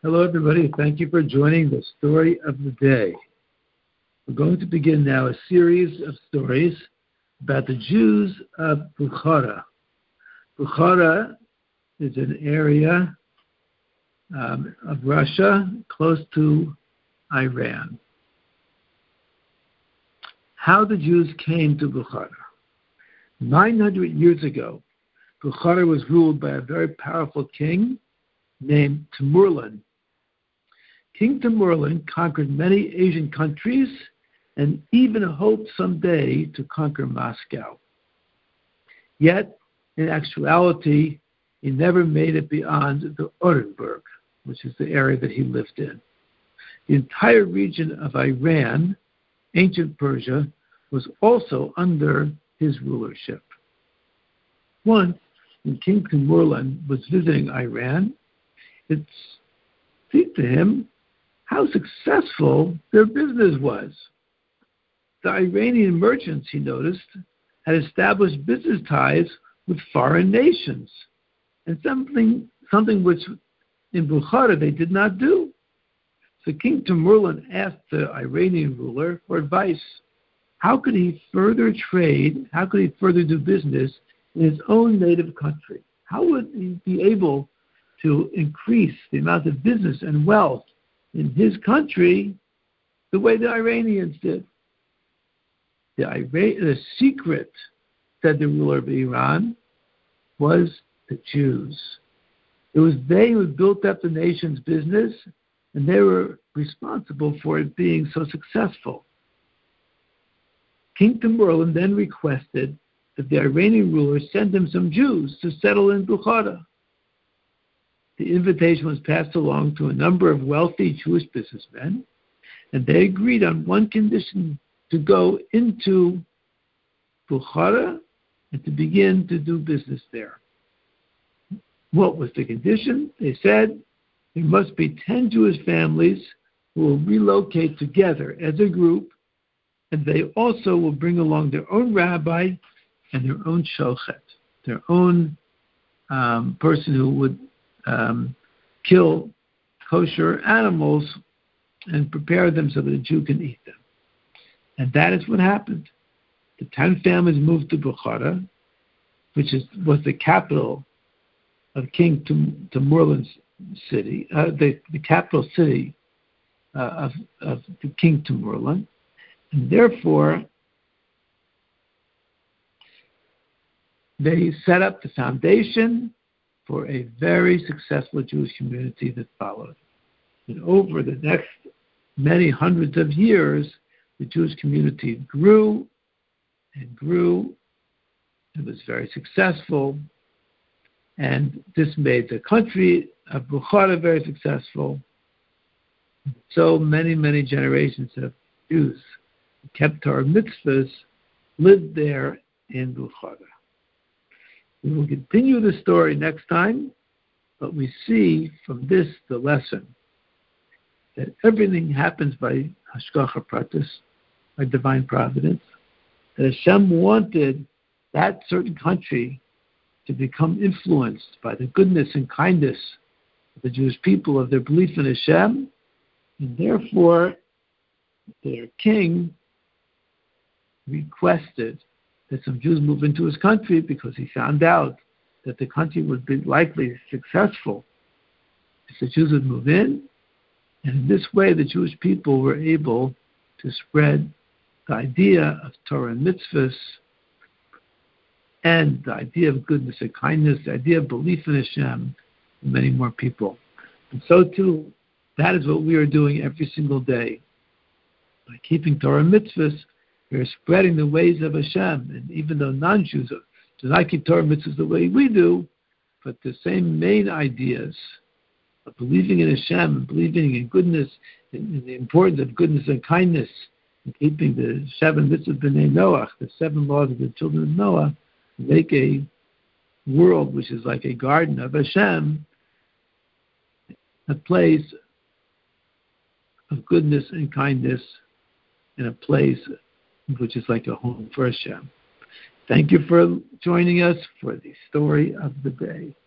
Hello, everybody. Thank you for joining the story of the day. We're going to begin now a series of stories about the Jews of Bukhara. Bukhara is an area of Russia close to Iran. How the Jews came to Bukhara. 900 years ago, Bukhara was ruled by a very powerful king named Timurlan. King Timurlan conquered many Asian countries and even hoped someday to conquer Moscow. Yet, in actuality, he never made it beyond the Orenburg, which is the area that he lived in. The entire region of Iran, ancient Persia, was also under his rulership. Once, when King Timurlan was visiting Iran, it seemed to him how successful their business was. The Iranian merchants, he noticed, had established business ties with foreign nations, and something which in Bukhara they did not do. So King Timurlan asked the Iranian ruler for advice. How could he further trade? How could he further do business in his own native country? How would he be able to increase the amount of business and wealth in his country the way the Iranians did? The secret, said the ruler of Iran, was the Jews. It was they who built up the nation's business, and they were responsible for it being so successful. King Timurlan then requested that the Iranian ruler send him some Jews to settle in Bukhara. The invitation was passed along to a number of wealthy Jewish businessmen, and they agreed on one condition: to go into Bukhara and to begin to do business there. What was the condition? They said there must be 10 Jewish families who will relocate together as a group, and they also will bring along their own rabbi and their own shochet, their own person who would kill kosher animals and prepare them so that a Jew can eat them. And that is what happened. The 10 families moved to Bukhara, which was the capital of King Timurlan's city, the capital city of the King Timurlan. And therefore, they set up the foundation for a very successful Jewish community that followed. And over the next many hundreds of years, the Jewish community grew and grew. It was very successful. And this made the country of Bukhara very successful. So many, many generations of Jews who kept Torah mitzvahs lived there in Bukhara. We will continue the story next time, but we see from this the lesson that everything happens by Hashgacha Pratis, by divine providence, that Hashem wanted that certain country to become influenced by the goodness and kindness of the Jewish people, of their belief in Hashem, and therefore their king requested that some Jews move into his country because he found out that the country would be likely successful if the Jews would move in. And in this way, the Jewish people were able to spread the idea of Torah and mitzvahs and the idea of goodness and kindness, the idea of belief in Hashem, to many more people. And so too, that is what we are doing every single day. By keeping Torah and mitzvahs, we are spreading the ways of Hashem. And even though non-Jews do not keep Torah and mitzvahs the way we do, but the same main ideas of believing in Hashem and believing in goodness, in the importance of goodness and kindness, and keeping the 7 mitzvahs b'nei Noach, the 7 laws of the children of Noah, make a world which is like a garden of Hashem, a place of goodness and kindness, and a place which is like a home for Hashem. Thank you for joining us for the story of the day.